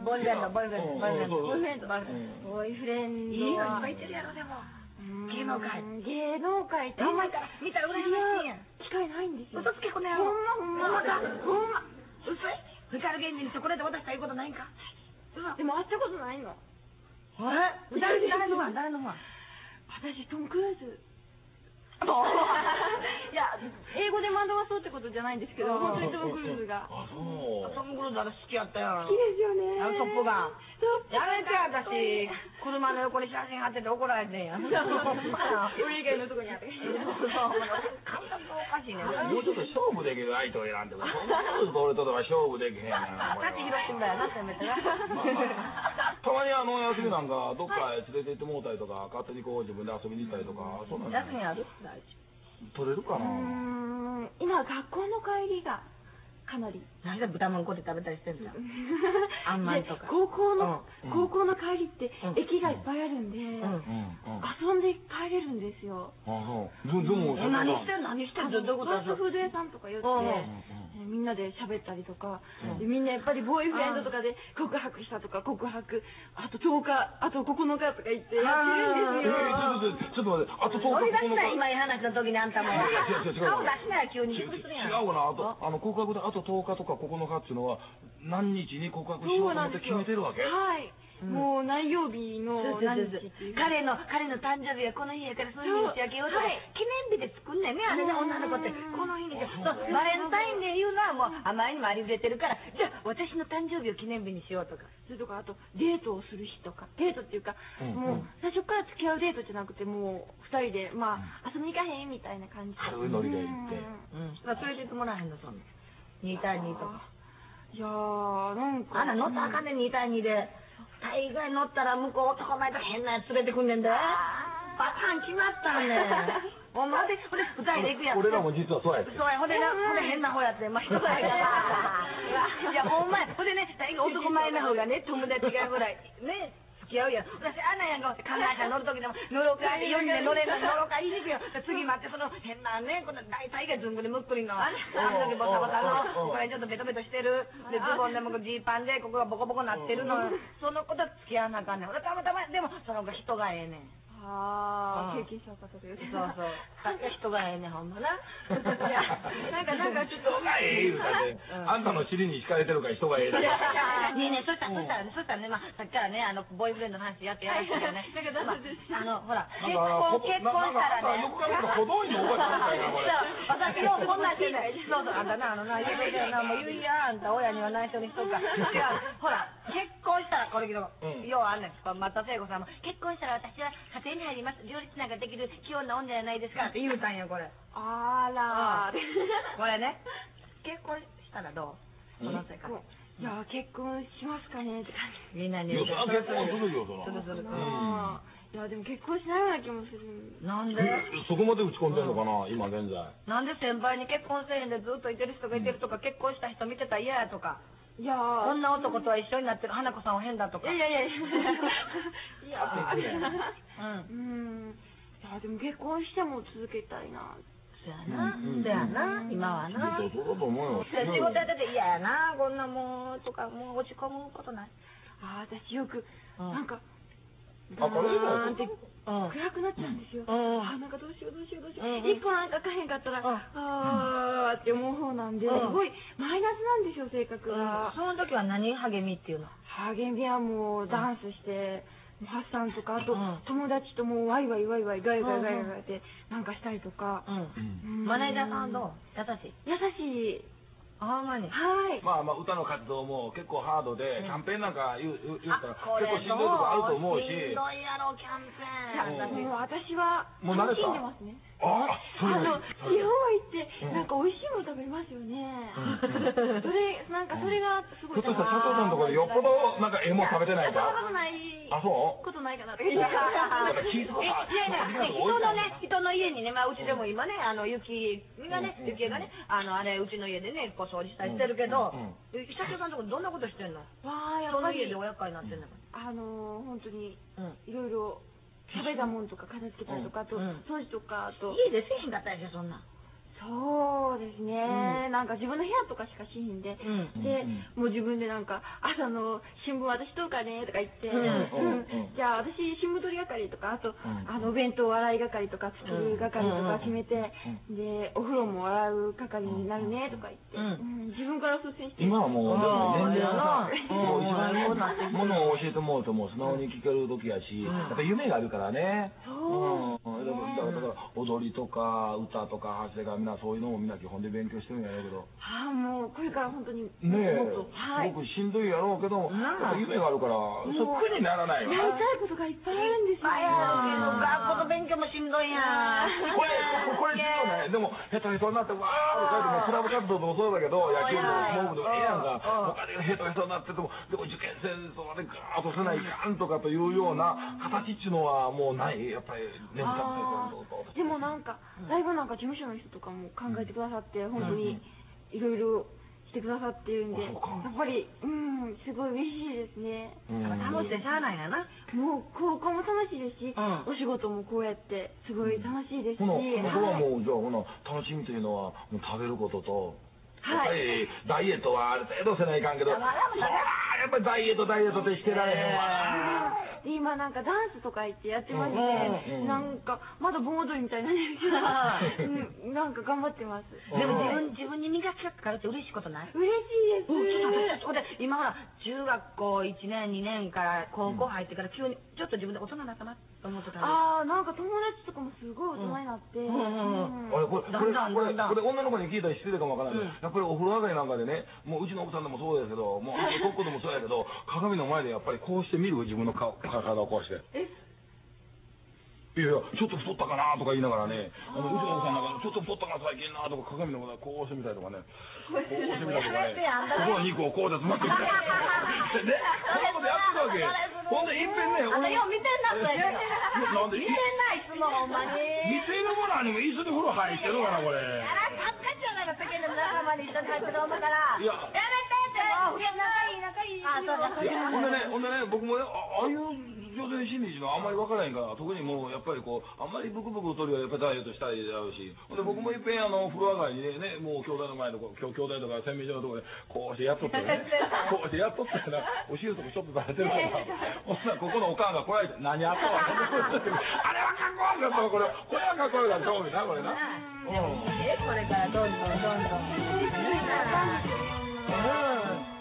ボーイフレンド、ボーイフレンド、ボーイフレンド、 ボーイフレンド、ボーイフレンド。 いいのいっぱいいてるやろ、でも。芸能界。 芸能界って。 見たら羨ましいやん。 機会ないんですよ。 嘘つけこの野郎。ほんまか。ほんま。嘘。光源氏にチョコレート渡したいことないんか。 でも会ったことないの。 誰のファン？誰のファン？ 私、トム・クルーズ。いや、英語で惑わそうってことじゃないんですけど、本当にトム・クルーズが。 あ、そう。トム・クルーズ私好きやったよ。 好きですよね。 トップガン。やめて私、車の横に写真貼ってて怒られてんや。 ブリーゲンのとこにあって。 感覚おかしいね。 もうちょっと勝負できる相手を選んでも、トム・クルーズと俺とでは勝負できへんやん。 さっき広島だよな、せめてな。 たまに休みなんかどっかへ連れて行ってもうたりとか、勝手にこう自分で遊びに行ったりとか、そんなん休みある？ 取れるかな。 今、学校の帰りがかなり。 何で豚まんこで食べたりしてんじゃん。あんまんとか。 高校の帰りって駅がいっぱいあるんで、遊んで帰れるんですよ。 あ、そう。でも、 何してんの？どういうこと？ ファーストフード屋さんとか寄って、みんなで喋ったりとか、みんなやっぱりボーイフレンドとかで告白したとか、あと10日、あと9日とか言ってやってるんですよ。 ちょっと待って、あと10日。 俺出しない、今話の時にあんたも。顔出しない急に。 違うな、告白であと10日とか9日っていうのは、何日に告白しようと思って決めてるわけ？ はい。もう何曜日の何日っていう。 彼の誕生日はこの日やからその日に仕分けようとか記念日で作んねんね、あれね、女の子ってこの日に。バレンタインデーいうのはもう前にもありふれてるから、じゃあ私の誕生日を記念日にしようとか。 それとか、あとデートをする日とか、デートっていうか、もう最初から付き合うデートじゃなくて、もう2人でまあ遊びに行かへんみたいな感じで。 軽いノリで行って。 連れてってもらえへんの、そんな2対2とか。 いやー、なんか。 あんな乗ったらあかんねん、2対2で。大概乗ったら向こう男前と変なやつ連れてくんねんで。パターン決まったんねん。ほんまで、2人で行くやつ。 俺らも実はそうやって。 そうや、ほんで変な方やって、まあ人だやから。いや、ほんまや。ほんでね、大概男前な方がね、友達がぐらい、ね。付き合うやん。私、あんなんやんか、観覧車乗るときでも、乗ろうか、4人で乗れるの、乗ろうか、言いにくいよ。次待って、その変なね、この大体がずんぐりむっくりの、あの時ボタボタの、これちょっとベトベトしてる。で、ズボンでもジーパンで、ここがボコボコなってるの。その子と付き合わなあかんねん。俺たまたま、でも、その子人がええねん。 経験者の方で。 そう。人がええねん、ほんまな。 いや、なんかちょっと。 人がええ言うたね。あんたの尻に惹かれてるから人がええだ。 ねえねえ、そしたらね、まあ、さっきからね、ボーイフレンドの話やってやらしいけどね。ほら、結婚したらね。 よく考えたら小道院のおばちゃんみたいな、これ。 私よ、こんなんしてない。そう、あんたな、言うや、あんた親には内緒にしとくから。違う、ほら、結婚したら、これけど、ようあんねん。松田聖子さんも、結婚したら私は家庭に入ります。両立なんかできる器用な女じゃないですかって言うたんや、これ。 あらこれね、結婚したらどう？この世界。 いや、結婚しますかねって感じ。 みんなに。 結婚するよ、 する。 いや、でも結婚しないような気もする。 なんで？ そこまで打ち込んでんのかな、今現在。 なんで先輩に結婚せえへんでずっといてる人がいてるとか、結婚した人見てたら嫌やとか。 いやこんな男とは一緒になってる花子さんは変だとか。 いや。いや、でも結婚しても続けたいな。 そやな、今はな。 そうだと思うよ。 仕事やってて嫌やな、こんなもう、とか、もう落ち込むことない。 私よく、なんか、 これなんて暗くなっちゃうんですよ。なんかどうしよう。一個なんか買えへんかったら、って思う方なんで、すごいマイナスなんですよ、性格が。 その時は何励みっていうの？ 励みはもうダンスして、発散とか、あと友達ともうワイワイガイガイってなんかしたりとか。 マネージャーさんはどう？優しい。あんまに。 はい。 まあ歌の活動も結構ハードで、キャンペーンなんか言ったら結構しんどいとこあると思うし。 しんどいやろ、キャンペーン。 私は楽しんでますね。地方行ってなんか美味しいもの食べますよね。それがすごい。 ちょっとした佐藤さんのところでよっぽどなんかも食べてないか。 そんなことない。 あ、そう？ ことないかな。 人の家にね、まあうちでも今ね、雪がね、あれうちの家でね、こう掃除したりしてるけど、社長さんのとこどんなことしてんの？その家でお厄介になってんの？ 本当にいろいろ。食べたもんとか片付けたりとか、あと掃除とか、あと家でせえへんかったでしょ、そんな。 そうですね、なんか自分の部屋とかしかしひんで、で、もう自分でなんか、朝の新聞私取るかねとか言って、じゃあ私新聞取り係とか、あと、お弁当洗い係とか作る係とか決めて、で、お風呂も洗う係になるねとか言って、自分から率先して。 今はもう、年齢がさ、もう一番ものを教えてもらうともう素直に聞ける時やし、やっぱ夢があるからね。だから踊りとか歌とか発声がみんなそういうのもみんな基本で勉強してるんやろうけど。 もうこれから本当にもっすとごくしんどいやろうけど、夢があるからそっくりにならないわ。 やりたいことがいっぱいあるんですよ。 学校の勉強もしんどいやん。 これしんどいね。でもヘトヘトになってわーってクラブ活動もそうだけど、野球部もスモークでもええやんか。他でヘトヘトになってても、でも受験戦争までガーッとせないかんとかというような形っていうのはもうない。やっぱり眠たくて。 でもなんかだいぶなんか事務所の人とかも考えてくださって本当にいろいろしてくださってるんで、やっぱりすごい嬉しいですね。 楽しくてしゃあないやな。 もう高校も楽しいですし、お仕事もこうやってすごい楽しいですし。 これはもうじゃあ楽しみというのはもう食べることと。やっぱりダイエットはある程度せないかんけど、やっぱりダイエットってしてられへんわ。 今なんかダンスとか言ってやってまして、なんかまだ盆踊りみたいなんですけど、なんか頑張ってます。 でも自分に磨きがかかるって嬉しいことない？ 嬉しいです。 ちょっと今ほら中学校1年2年から高校入ってから急にちょっと自分で大人になったなと思ってたんです。 なんか友達とかもすごい大人になって。 これ女の子に聞いたら失礼かもわからないけど、やっぱりお風呂上がりなんかでね、もううちの奥さんでもそうですけど、もうトップでもそうやけど、鏡の前でやっぱりこうして見る自分の顔、体をこうして。いやいや、ちょっと太ったかなとか言いながらね、うちの奥さんなんか、ちょっと太ったか最近なとか鏡の前でこうしてみたりとかね、こうしてみたりとかね、ここの肉をこうでつまってみたりとか。で、そんなことやってたわけ。ほんで、いっぺんね、 よう見てんな、それ。 なんで見てんないつも、ほんまに。 見てるものにも椅子に風呂入ってるかな、これ。 恥ずかしいじゃないか、世間の仲間に一緒に入ってる女から。やめてって、もう。仲いい。 ほんでね、僕もね、ああいう女性心理っていうのはあんまり分からへんから、特にもうやっぱりこう、あんまりブクブク取りはやっぱりダイエットしたいだろうし、ほんで僕もいっぺん風呂上がりにね、もう兄弟の前の兄弟とか洗面所のところでこうしてやっとってね、こうしてやっとってな、お尻とかちょっとされてるから、ほんならここのおかんがこられて、何やっとんあれはかっこ悪かったわ、これはかっこ悪かったわ、みたいな、これな。 これからどんどん。